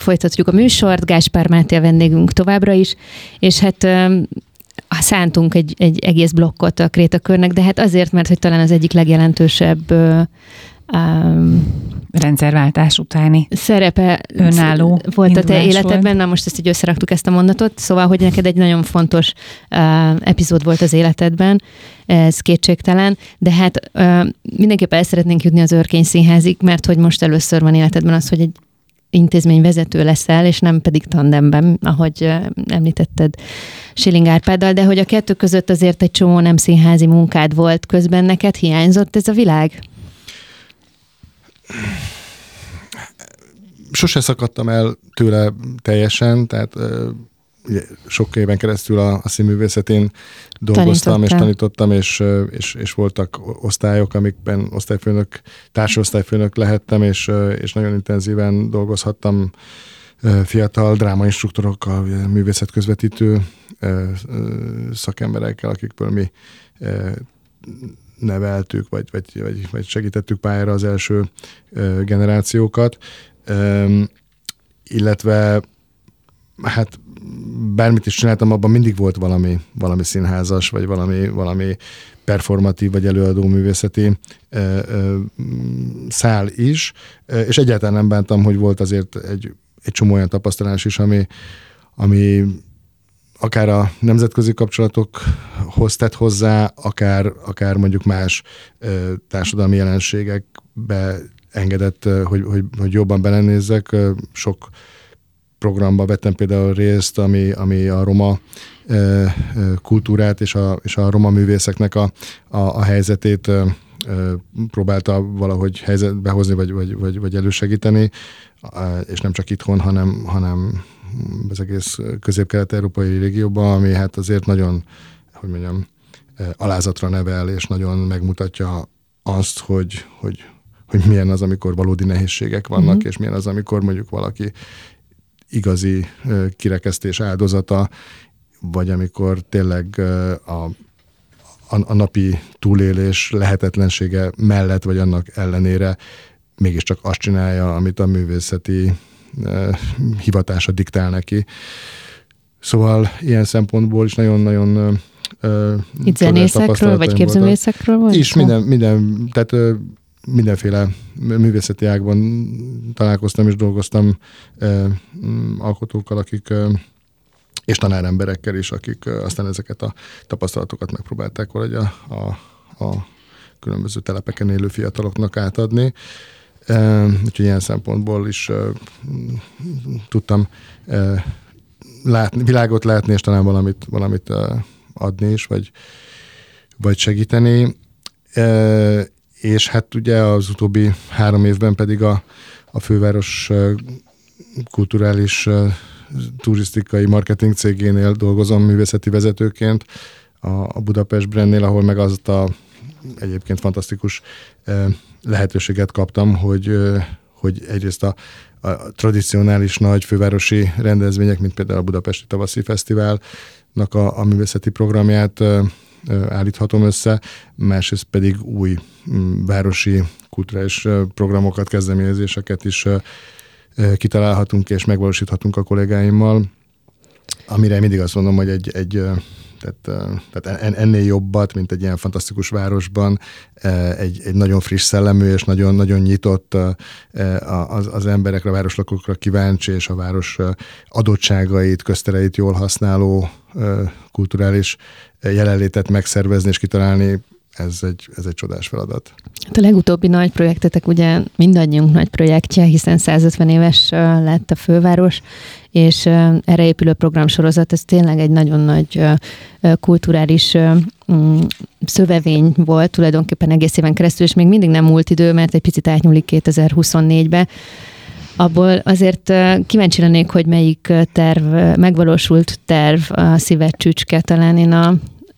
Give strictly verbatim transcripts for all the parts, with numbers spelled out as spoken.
folytatjuk a műsort, Gáspár Máté a vendégünk továbbra is, és hát szántunk egy, egy egész blokkot a Krétakörnek, de hát azért, mert hogy talán az egyik legjelentősebb um, rendszerváltás utáni szerepe önálló volt a te életedben. Na most ezt így összeraktuk ezt a mondatot, szóval, hogy neked egy nagyon fontos uh, epizód volt az életedben, ez kétségtelen, de hát uh, mindenképpen el szeretnénk jutni az Örkény Színházig, mert hogy most először van életedben az, hogy egy intézmény vezető leszel, és nem pedig tandemben, ahogy uh, említetted Schilling Árpáddal, de hogy a kettő között azért egy csomó nem színházi munkád volt közben, neked hiányzott ez a világ? Sose szakadtam el tőle teljesen, tehát ugye, sok éven keresztül a, a színművészetén dolgoztam, Tanítottam. és tanítottam, és, és, és voltak osztályok, amikben osztályfőnök, társosztályfőnök lehettem, és, és nagyon intenzíven dolgozhattam fiatal drámainstruktorokkal, művészetközvetítő szakemberekkel, akikből mi neveltük, vagy, vagy, vagy, vagy segítettük pályára az első generációkat. Um, illetve hát bármit is csináltam, abban mindig volt valami, valami színházas, vagy valami, valami performatív, vagy előadó művészeti uh, uh, szál is, uh, és egyáltalán nem bántam, hogy volt azért egy, egy csomó olyan tapasztalás is, ami, ami akár a nemzetközi kapcsolatokhoz tett hozzá, akár, akár mondjuk más uh, társadalmi jelenségekbe engedett, hogy, hogy, hogy jobban belenézzek. Sok programba vettem például részt, ami, ami a roma kultúrát és a, és a roma művészeknek a, a, a helyzetét próbálta valahogy helyzetbe hozni, vagy, vagy, vagy, vagy elősegíteni, és nem csak itthon, hanem, hanem az egész közép-kelet-európai régióban, ami hát azért nagyon, hogy mondjam, alázatra nevel, és nagyon megmutatja azt, hogy, hogy hogy milyen az, amikor valódi nehézségek vannak, uh-huh. és milyen az, amikor mondjuk valaki igazi uh, kirekesztés áldozata, vagy amikor tényleg uh, a, a, a napi túlélés lehetetlensége mellett, vagy annak ellenére mégiscsak azt csinálja, amit a művészeti uh, hivatása diktál neki. Szóval ilyen szempontból is nagyon-nagyon uh, itt zenészekről, vagy képzőművészekről volt? Is, minden, minden, tehát uh, mindenféle művészeti ágban találkoztam és dolgoztam eh, alkotókkal, akik, eh, és tanáremberekkel is, akik eh, aztán ezeket a tapasztalatokat megpróbálták valahogy a, a, a különböző telepeken élő fiataloknak átadni. Eh, úgyhogy ilyen szempontból is eh, tudtam eh, látni, világot látni, és talán valamit, valamit eh, adni is, vagy, vagy segíteni. Eh, és hát ugye az utóbbi három évben pedig a, a főváros kulturális turisztikai marketing cégénél dolgozom művészeti vezetőként, a, a Budapest Brandnél, ahol meg azt a egyébként fantasztikus lehetőséget kaptam, hogy, hogy egyrészt a, a tradicionális nagy fővárosi rendezvények, mint például a Budapesti Tavaszi Fesztiválnak a, a művészeti programját állíthatom össze, másrészt pedig új városi kulturális programokat, kezdeményezéseket is kitalálhatunk és megvalósíthatunk a kollégáimmal, amire mindig azt mondom, hogy egy, egy tehát, tehát ennél jobbat, mint egy ilyen fantasztikus városban, egy, egy nagyon friss szellemű és nagyon, nagyon nyitott az, az emberekre, a városlakókra kíváncsi, és a város adottságait, köztereit jól használó kulturális jelenlétet megszervezni és kitalálni, ez egy, ez egy csodás feladat. A legutóbbi nagy projektetek ugye mindannyiunk nagy projektje, hiszen százötven éves lett a főváros, és erre épülő programsorozat, ez tényleg egy nagyon nagy kulturális szövevény volt tulajdonképpen egész éven keresztül, és még mindig nem múlt idő, mert egy picit átnyúlik kétezer-huszonnégybe. Abból azért kíváncsi lennék, hogy melyik terv, megvalósult terv a szíved csücske, talán én a,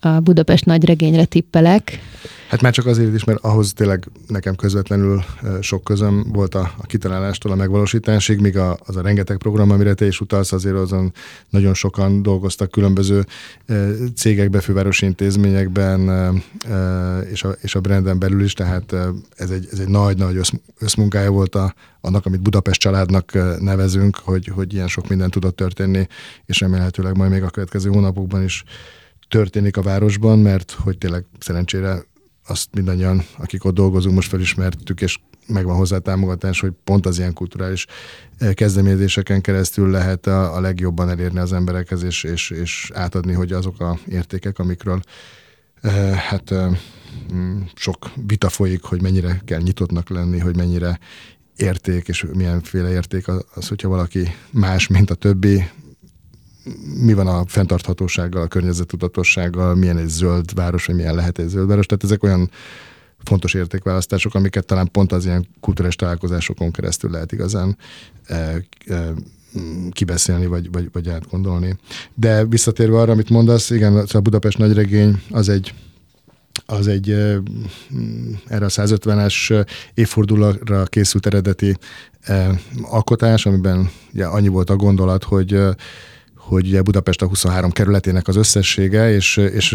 a Budapest nagyregényre tippelek. Hát már csak azért is, mert ahhoz tényleg nekem közvetlenül sok közöm volt a, a kitalálástól a megvalósításig, míg a, az a rengeteg program, amire te is utalsz, azért azon nagyon sokan dolgoztak különböző cégekben, fővárosi intézményekben, és a, és a branden belül is, tehát ez egy, ez egy nagy-nagy össz, összmunkája volt a, annak, amit Budapest családnak nevezünk, hogy, hogy ilyen sok minden tudott történni, és remélhetőleg majd még a következő hónapokban is történik a városban, mert hogy tényleg szerencsére azt mindannyian, akik ott dolgozunk, most felismertük, és megvan hozzá támogatás, hogy pont az ilyen kulturális kezdeményezéseken keresztül lehet a, a legjobban elérni az emberekhez, és, és, és átadni, hogy azok a értékek, amikről eh, hát eh, sok vita folyik, hogy mennyire kell nyitottnak lenni, hogy mennyire érték, és milyenféle érték az, az, hogyha valaki más, mint a többi. Mi van a fenntarthatósággal, a környezettudatossággal, milyen egy zöld város, vagy milyen lehet egy zöld város. Tehát ezek olyan fontos értékválasztások, amiket talán pont az ilyen kulturális találkozásokon keresztül lehet igazán e, e, kibeszélni, vagy, vagy, vagy átgondolni. De visszatérve arra, amit mondasz, igen, a Budapest nagyregény az egy az egy erre a százötvenes évfordulóra készült eredeti alkotás, amiben ugye, annyi volt a gondolat, hogy hogy ugye Budapest a huszonhárom kerületének az összessége, és, és,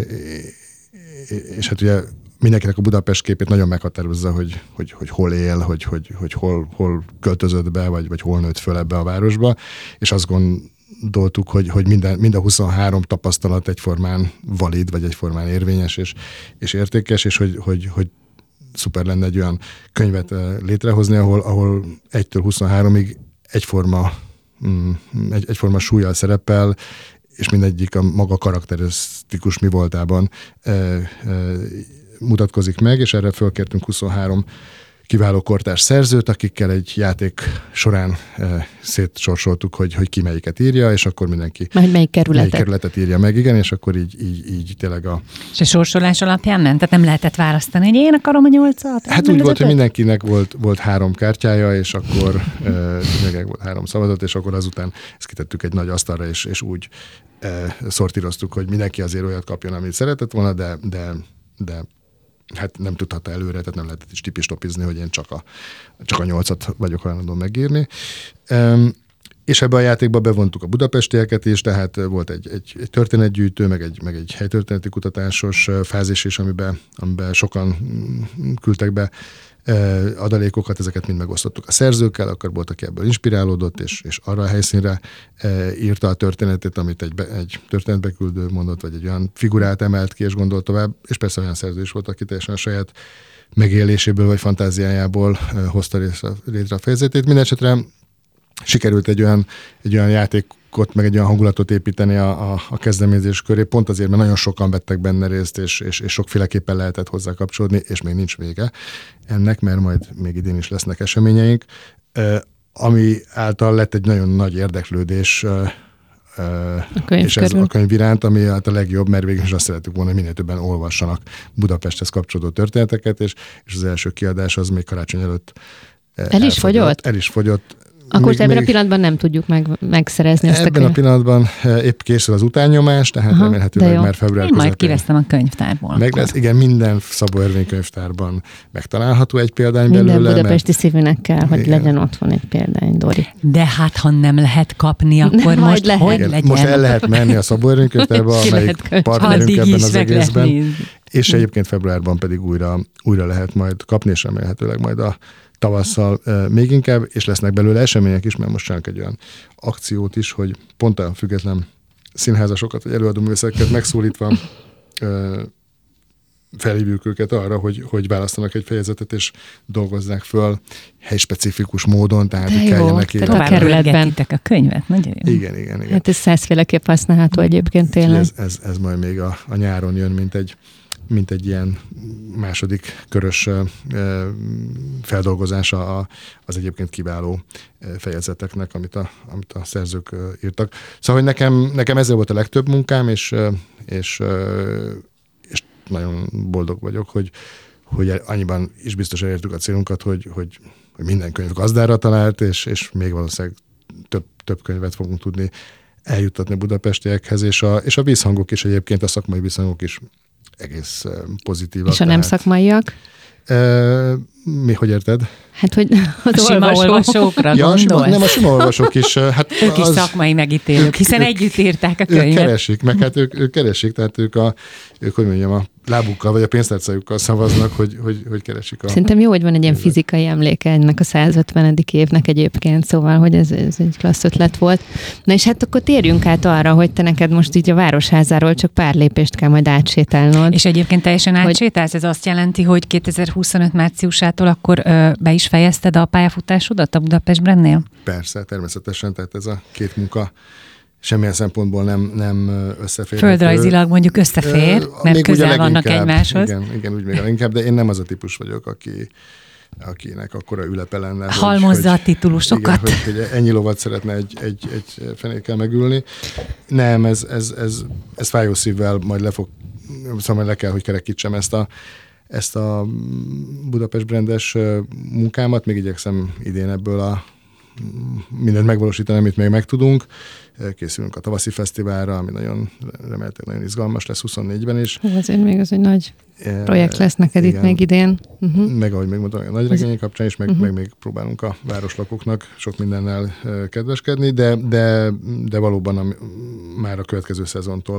és, és hát ugye mindenkinek a Budapest képét nagyon meghatározza, hogy, hogy, hogy hol él, hogy, hogy, hogy hol, hol költözött be, vagy, vagy hol nőtt föl ebbe a városba, és azt gondoltuk, hogy, hogy minden, mind a huszonhárom tapasztalat egyformán valid, vagy egyformán érvényes és, és értékes, és hogy, hogy, hogy szuper lenne egy olyan könyvet létrehozni, ahol, ahol egytől huszonháromig egyforma Egy, egyforma súllyal szerepel, és mindegyik a maga karakterisztikus mi voltában e, e, mutatkozik meg, és erre fölkértünk huszonhárom kiváló kortárs szerzőt, akikkel egy játék során e, szétsorsoltuk, hogy, hogy ki melyiket írja, és akkor mindenki Majd melyik kerületet. melyik kerületet írja meg, igen, és akkor így, így, így tényleg a... És a sorsolás alapján nem? Tehát nem lehetett választani, hogy én akarom a nyolcat? Hát úgy volt, hogy mindenkinek volt, volt három kártyája, és akkor e, volt három szavazat, és akkor azután ezt kitettük egy nagy asztalra, és, és úgy e, szortíroztuk, hogy mindenki azért olyat kapjon, amit szeretett volna, de, de, de hát nem tudhatta előre, tehát nem lehetett is tipistopizni, hogy én csak a, csak a nyolcat vagyok hajlandó megírni. Um, és ebbe a játékba bevontuk a budapestieket is, tehát volt egy, egy, egy történetgyűjtő, meg egy, meg egy helytörténeti kutatásos fázis is, amiben, amiben sokan küldtek be adalékokat, ezeket mind megosztottuk a szerzőkkel, akkor volt, aki ebből inspirálódott, és, és arra a helyszínre írta a történetét, amit egy, be, egy történetbeküldő mondott, vagy egy olyan figurát emelt ki, és gondolt tovább, és persze olyan szerző is volt, aki teljesen a saját megéléséből, vagy fantáziájából hozta létre a fejezetét. Mindenesetre sikerült egy olyan, egy olyan játékot, meg egy olyan hangulatot építeni a, a, a kezdeményezés köré, pont azért, mert nagyon sokan vettek benne részt, és, és, és sokféleképpen lehetett hozzá kapcsolódni, és még nincs vége ennek, mert majd még idén is lesznek eseményeink, ami által lett egy nagyon nagy érdeklődés a és ez körül. a könyv iránt, ami hát a legjobb, mert végül is azt szeretük volna, hogy minél többen olvassanak Budapesthez kapcsolódó történeteket, és, és az első kiadás az még karácsony előtt el is fogyott? El is fogyott. Akkor még, ebben még a pillanatban nem tudjuk meg, megszerezni ezt a Ebben könyvet. a pillanatban épp készül az utánnyomás, tehát Aha, remélhetőleg már február Én majd közepén kiveszem a könyvtárból. meg lesz. Igen, minden Szabó Ervin könyvtárban megtalálható egy példány Minden belőle. budapesti mert... szívűnek kell, hogy Igen. legyen otthon egy példány, Dori. De hát, ha nem lehet kapni, akkor Majd most lehet. hogy Igen, legyen? most el lehet menni a Szabó Ervin könyvtárba, Ki amelyik lehet könyv- partnerünk Addig ebben is az meg lehet egészben. nézni. És egyébként februárban pedig újra, újra lehet majd kapni, és remélhetőleg majd a tavasszal e, még inkább, és lesznek belőle események is, mert most csinálunk egy olyan akciót is, hogy pont a független színházasokat, vagy előadóművészeket megszólítva e, felhívjuk őket arra, hogy, hogy választanak egy fejezetet, és dolgozzák föl helyspecifikus módon, tehát De hogy jó, kelljen neki. tehát a kerületben. a könyvet, nagyon jó. Igen, igen, igen. Hát ez százféleképp használható egyébként tényleg. Ez, ez, ez majd még a, a nyáron jön, mint egy, mint egy ilyen második körös uh, feldolgozása a, az egyébként kiváló fejezeteknek, amit a, amit a szerzők uh, írtak. Szóval, hogy nekem, nekem ezzel volt a legtöbb munkám, és, uh, és, uh, és nagyon boldog vagyok, hogy, hogy annyiban is biztos elértük a célunkat, hogy, hogy, hogy minden könyv gazdára talált, és, és még valószínűleg több, több könyvet fogunk tudni eljuttatni a budapestiekhez, és a, és a visszhangok is egyébként, a szakmai visszhangok is egész pozitívak. És a nem tehát... szakmaiak? E, mi, hogy érted? Hát, hogy az a sima olvasókra ja, gondolsz? Sima, nem, a sima olvasók is. Hát ők is az, szakmai megítélők, hiszen ők, együtt írták a könyvet. Ők keresik, meg hát ők, ők keresik, tehát ők a, ők, hogy mondjam, a lábukkal vagy a pénztárcájukkal szavaznak, hogy, hogy, hogy keresik a... Szerintem jó, hogy van egy ilyen fizikai emléke ennek a százötvenedik évnek egyébként, szóval, hogy ez, ez egy klassz ötlet volt. Na és hát akkor térjünk át arra, hogy te neked most így a Városházáról csak pár lépést kell majd átsétálnod. És egyébként teljesen átsétálsz? Hogy... Ez azt jelenti, hogy kétezer-huszonöt márciusától akkor ö, be is fejezted a pályafutásodat a Budapest Brandnél? Persze, természetesen, tehát ez a két munka semmilyen szempontból nem, nem összefér. Földrajzilag mondjuk összefér, mert közel vannak egymáshoz. Igen, igen, úgy még a leginkább, de én nem az a típus vagyok, aki, akinek akkora ülepe lenne. Halmozza hogy, a titulusokat. Igen, hogy, hogy ennyi lovat szeretne egy, egy, egy fenékkel megülni. Nem, ez, ez, ez, ez fájó szívvel majd le fog, szóval majd le kell, hogy kerekítsem ezt a, ezt a Budapest Brandes munkámat. Még igyekszem idén ebből a mindent megvalósítani, amit még megtudunk. Készülünk a tavaszi fesztiválra, ami nagyon remélhetőleg nagyon izgalmas lesz huszonnégyben is. Hú, azért még az egy nagy projekt lesz neked igen. Itt még idén. Uh-huh. Meg ahogy még mondtam, a nagy regények kapcsán is, meg, uh-huh. meg még próbálunk a városlakóknak sok mindennel kedveskedni, de, de, de valóban a, már a következő szezontól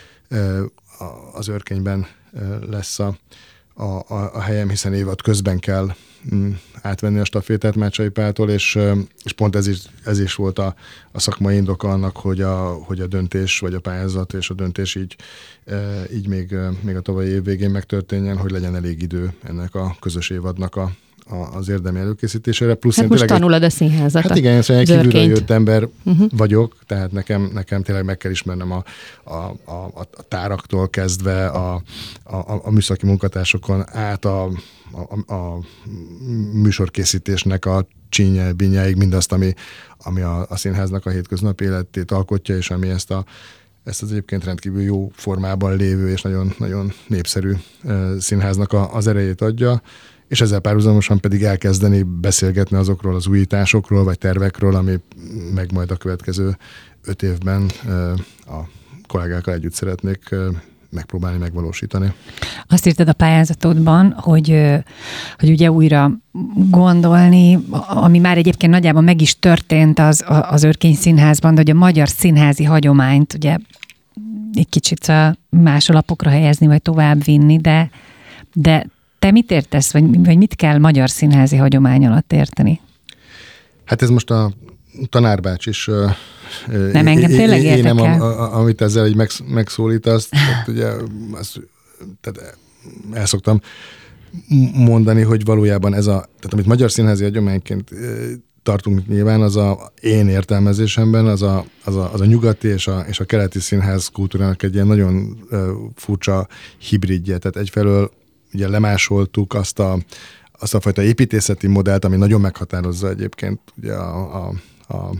az Örkényben lesz a, a, a helyem, hiszen évad közben kell átvenni a stafétát Mácsai Páltól, és, és pont ez is, ez is volt a, a szakmai indoka annak, hogy a, hogy a döntés, vagy a pályázat és a döntés így, így még, még a tavalyi év végén megtörténjen, hogy legyen elég idő ennek a közös évadnak a, a, az érdemi előkészítésére. Plusz hát most tanulod a színházat. Hát igen, szóval egy kívülről jött ember uh-huh. vagyok, tehát nekem, nekem tényleg meg kell ismernem a, a, a, a táraktól kezdve a, a, a műszaki munkatársokon át a A, a műsorkészítésnek a csínye, binyáig, mindazt, ami, ami a, a színháznak a hétköznapi életét alkotja, és ami ezt, a, ezt az egyébként rendkívül jó formában lévő és nagyon, nagyon népszerű uh, színháznak a, az erejét adja, és ezzel párhuzamosan pedig elkezdeni beszélgetni azokról az újításokról, vagy tervekről, ami meg majd a következő öt évben uh, a kollégákkal együtt szeretnék uh, megpróbálni megvalósítani. Azt írtad a pályázatodban, hogy, hogy ugye újra gondolni, ami már egyébként nagyjából meg is történt az, az Örkény Színházban, de hogy a magyar színházi hagyományt ugye egy kicsit más alapokra helyezni, vagy tovább vinni, de, de te mit értesz, vagy, vagy mit kell magyar színházi hagyomány alatt érteni? Hát ez most a tanárbács is. Nem, engem tényleg érdekel. Én nem, a, a, amit ezzel így megsz, megszólítasz, tehát ugye azt, tehát el szoktam mondani, hogy valójában ez a, tehát amit magyar színházi hagyományként tartunk nyilván, az a én értelmezésemben, az a, az a, az a nyugati és a, és a keleti színház kultúrának egy ilyen nagyon furcsa hibridje. Tehát egyfelől ugye lemásoltuk azt a, azt a fajta építészeti modellt, ami nagyon meghatározza egyébként ugye a, a, a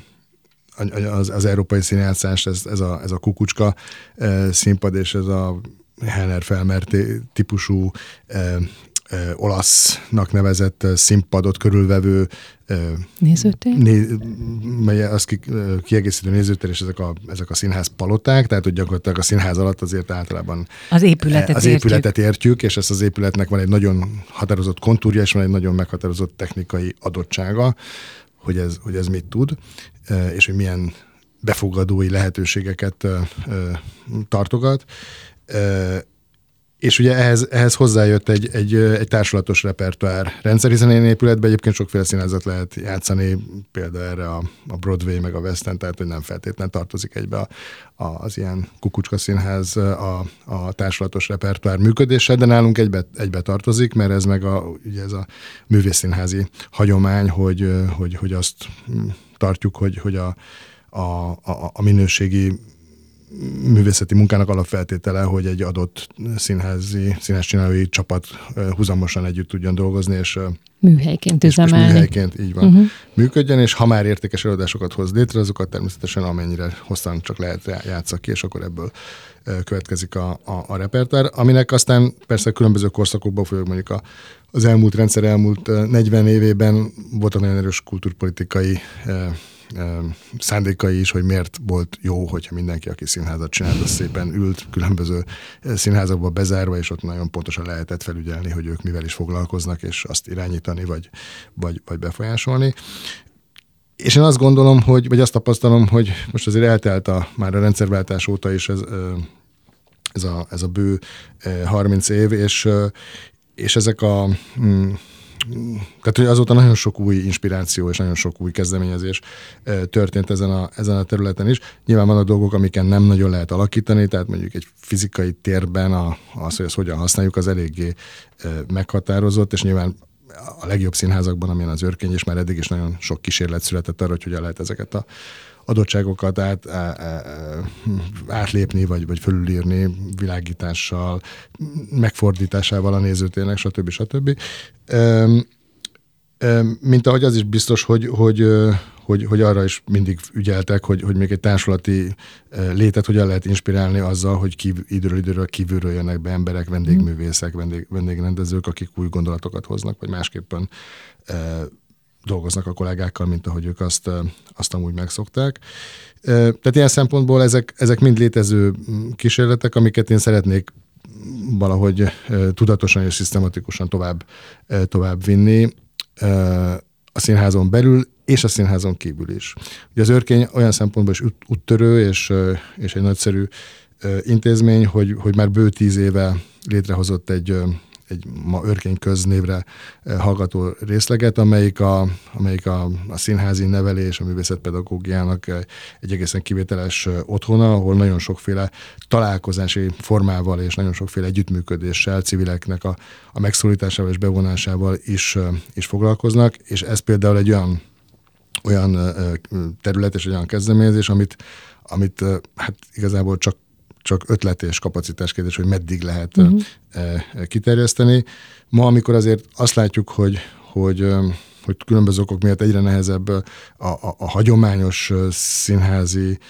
Az, az európai színjátszás, ez, ez, a, ez a kukucska e, színpad, és ez a Heller Felmer típusú e, e, olasznak nevezett színpadot körülvevő e, nézőtér? Né, mely az ki, kiegészítő nézőtér, és ezek a, ezek a színház paloták, tehát hogy gyakorlatilag a színház alatt azért általában az épületet, az épületet értjük. értjük, és ezt az épületnek van egy nagyon határozott kontúrja, és van egy nagyon meghatározott technikai adottsága, hogy ez, hogy ez mit tud, és hogy milyen befogadói lehetőségeket tartogat. És ugye ehhez, ehhez hozzájött egy, egy, egy társulatos repertoár rendszer, hiszen én épületben egyébként sokféle színházat lehet játszani, például erre a, a Broadway meg a West End, tehát hogy nem feltétlenül tartozik egybe a, a, az ilyen kukucska színház a, a társulatos repertoár működése, de nálunk egybe, egybe tartozik, mert ez meg a, ugye ez a művészszínházi hagyomány, hogy, hogy, hogy azt tartjuk, hogy, hogy a, a, a, a minőségi művészeti munkának alapfeltétele, hogy egy adott színházi, színházcsinálói csapat huzamosan együtt tudjon dolgozni, és műhelyként és, üzemelni. És műhelyként így van uh-huh. működjön, és ha már értékes előadásokat hoz létre, azokat természetesen amennyire hosszan csak lehet játszak ki, és akkor ebből következik a, a, a repertoár, aminek aztán persze különböző korszakokban, főleg mondjuk a, az elmúlt rendszer elmúlt negyven évében voltak nagyon erős kultúrpolitikai szándékai is, hogy miért volt jó, hogyha mindenki, aki színházat csinált, az szépen ült különböző színházakba bezárva, és ott nagyon pontosan lehetett felügyelni, hogy ők mivel is foglalkoznak, és azt irányítani, vagy, vagy, vagy befolyásolni. És én azt gondolom, hogy, vagy azt tapasztalom, hogy most azért eltelt a, már a rendszerváltás óta is ez, ez, a, ez a bő harminc év, és, és ezek a... Tehát, hogy azóta nagyon sok új inspiráció és nagyon sok új kezdeményezés történt ezen a, ezen a területen is. Nyilván vannak dolgok, amiken nem nagyon lehet alakítani, tehát mondjuk egy fizikai térben a, az, hogy ezt hogyan használjuk, az eléggé meghatározott, és nyilván a legjobb színházakban, amilyen az Örkény, és már eddig is nagyon sok kísérlet született arra, hogy hogyan lehet ezeket a adottságokat át, á, á, átlépni, vagy, vagy fölülírni világítással, megfordításával a nézőtérnek, stb. stb. Mint ahogy az is biztos, hogy, hogy, hogy, hogy arra is mindig ügyeltek, hogy, hogy még egy társulati létet hogyan lehet inspirálni azzal, hogy kívül, időről időről kívülről jönnek be emberek, vendégművészek, vendég, vendégrendezők, akik új gondolatokat hoznak, vagy másképpen dolgoznak a kollégákkal, mint ahogy ők azt, azt amúgy megszokták. Tehát ilyen szempontból ezek, ezek mind létező kísérletek, amiket én szeretnék valahogy tudatosan és szisztematikusan tovább, tovább vinni a színházon belül, és a színházon kívül is. Ugye az Örkény olyan szempontból is úttörő, és, és egy nagyszerű intézmény, hogy, hogy már bő tíz éve létrehozott egy egy ma Örkény köznévre hallgató részleget, amelyik a, amelyik a, a színházi nevelés, a művészetpedagógiának egy egészen kivételes otthona, ahol nagyon sokféle találkozási formával és nagyon sokféle együttműködéssel, civileknek a, a megszólításával és bevonásával is, is foglalkoznak, és ez például egy olyan, olyan terület és egy olyan kezdeményezés, amit, amit hát igazából csak csak ötlet és kapacitás kérdés, hogy meddig lehet uh-huh. kiterjeszteni. Ma, amikor azért azt látjuk, hogy, hogy, hogy különböző okok miatt egyre nehezebb a, a, a hagyományos színházi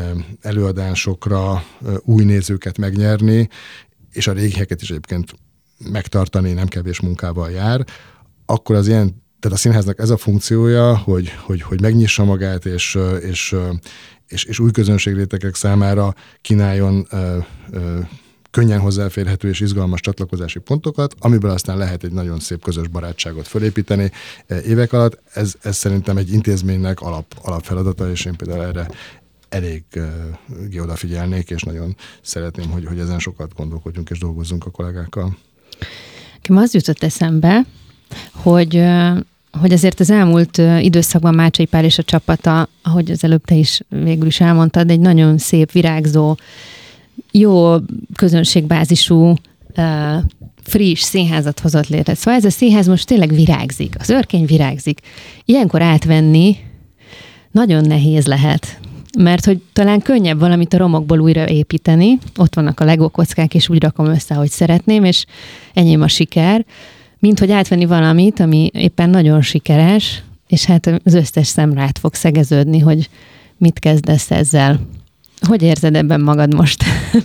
előadásokra új nézőket megnyerni, és a régieket is egyébként megtartani nem kevés munkával jár, akkor az ilyen, tehát a színháznak ez a funkciója, hogy, hogy, hogy megnyissa magát, és, és És, és új közönségrétegek számára kínáljon ö, ö, könnyen hozzáférhető és izgalmas csatlakozási pontokat, amiből aztán lehet egy nagyon szép közös barátságot fölépíteni évek alatt. Ez, ez szerintem egy intézménynek alap, alapfeladata, és én például erre elég uh, odafigyelnék, és nagyon szeretném, hogy, hogy ezen sokat gondolkodjunk és dolgozzunk a kollégákkal. Nekem az jutott eszembe, hogy uh... hogy azért az elmúlt időszakban Mácsai Pál és a csapata, ahogy az előbb te is végül is elmondtad, egy nagyon szép, virágzó, jó közönségbázisú, friss színházat hozott létre. Szóval ez a színház most tényleg virágzik. Az Örkény virágzik. Ilyenkor átvenni nagyon nehéz lehet. Mert hogy talán könnyebb valamit a romokból újra építeni. Ott vannak a Lego kockák, és úgy rakom össze, ahogy szeretném, és enyém a siker. Mint hogy átvenni valamit, ami éppen nagyon sikeres, és hát az összes szem rád fog szegeződni, hogy mit kezdesz ezzel. Hogy érzed ebben magad most?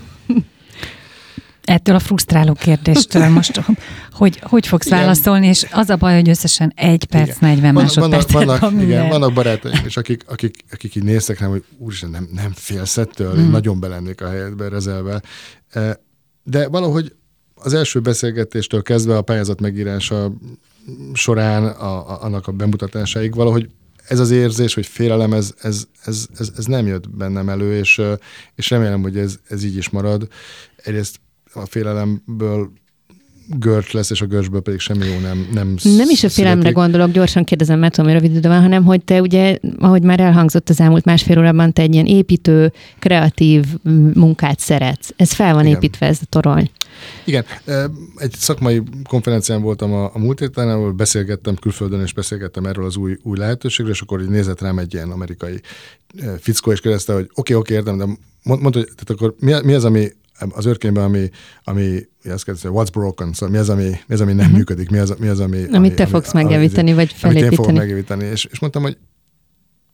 Ettől a frusztráló kérdéstől most, hogy, hogy fogsz igen. válaszolni, és az a baj, hogy összesen egy perc, igen. negyven másodpercet vannak, van igen, igen, vannak barátaim, és akik, akik, akik így néztek rám, hogy úristen, nem, nem félsz ettől, hmm. nagyon belennék a helyedbe rezelve. De valahogy az első beszélgetéstől kezdve a pályázat megírása során a, a, annak a bemutatásáig valahogy ez az érzés, hogy félelem, ez, ez, ez, ez, ez nem jött bennem elő, és, és remélem, hogy ez, ez így is marad. Egyrészt a félelemből görcs lesz, és a görcsből pedig semmi jó nem Nem, nem is a félelemre gondolok, gyorsan kérdezem, mert tudom, hogy rövid idő van, hanem hogy te ugye, ahogy már elhangzott az elmúlt másfél órában, te egy ilyen építő, kreatív munkát szeretsz. Ez fel van igen. építve, ez a torony. Igen. Egy szakmai konferencián voltam a, a múlt héten, ahol beszélgettem külföldön, és beszélgettem erről az új, új lehetőségről, és akkor így nézett rám egy ilyen amerikai fickó, és kérdezte, hogy oké, okay, oké, okay, értem, de mond, mondta, hogy tehát akkor mi, mi az, ami az Örkényben, ami, ami azt kérdezi, what's broken, szóval mi az, ami, mi az, ami nem uh-huh. működik, mi az, mi az ami... Amit ami, te ami, fogsz megjavítani, vagy felépíteni. Amit én fogok megjavítani. És, és mondtam, hogy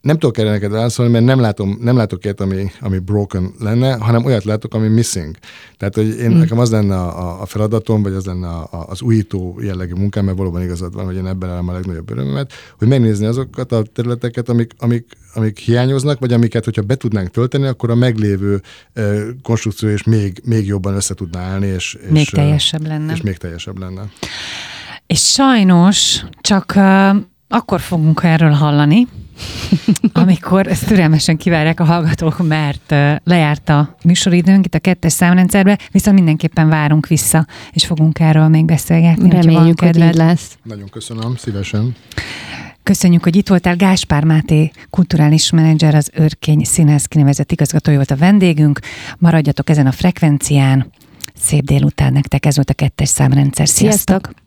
nem tudok erre neked válaszolni, mert nem, látom, nem látok ilyet, ami, ami broken lenne, hanem olyat látok, ami missing. Tehát, hogy én, mm. nekem az lenne a, a feladatom, vagy az lenne a, a, az újító jellegű munkám, mert valóban igazad van, hogy én ebben állom a legnagyobb örömömet, hogy megnézni azokat a területeket, amik, amik, amik hiányoznak, vagy amiket, hogyha be tudnánk tölteni, akkor a meglévő uh, konstrukció is még, még jobban össze tudná állni, és, még és, teljesebb lenne. És még teljesebb lenne. És sajnos csak uh, akkor fogunk erről hallani, amikor ezt türelmesen kivárják a hallgatók, mert uh, lejárt a műsoridőnk itt a kettes számrendszerbe, viszont mindenképpen várunk vissza, és fogunk erről még beszélgetni. Reméljük, hogy így lesz. Nagyon köszönöm, szívesen. Köszönjük, hogy itt voltál. Gáspár Máté, kulturális menedzser, az Örkény Színház kinevezett igazgatója volt a vendégünk. Maradjatok ezen a frekvencián. Szép délután nektek, ez volt a kettes számrendszer. Sziasztok! Sziasztok.